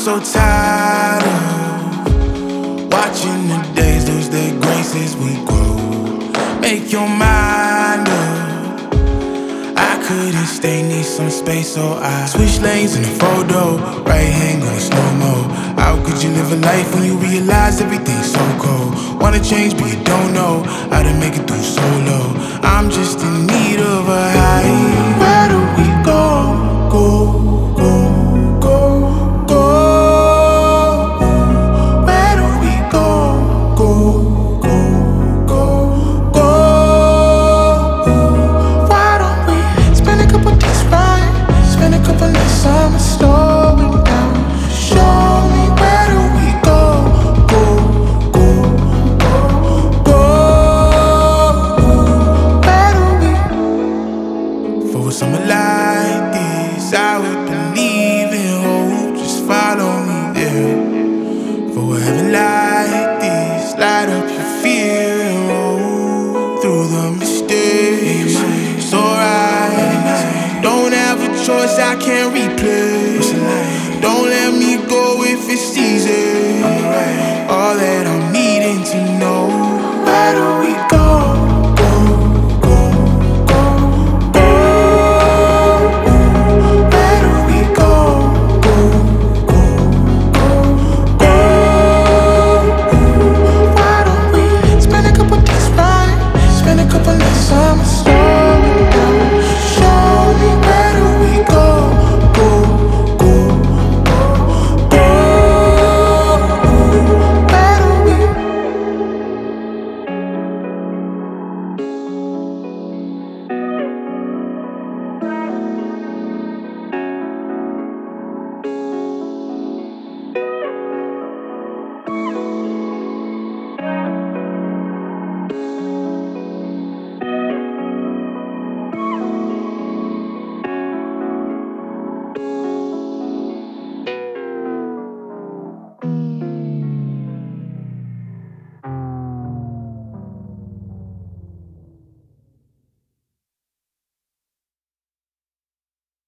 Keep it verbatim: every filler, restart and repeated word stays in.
so tired of watching the days lose their grace as we grow. Make your mind up. I couldn't stay, need some space, so I switch lanes in a photo. Right hand going slow-mo. How could you live a life when you realize everything's so cold? Wanna change, but you don't know how to make it through solo. I'm just in need of a high.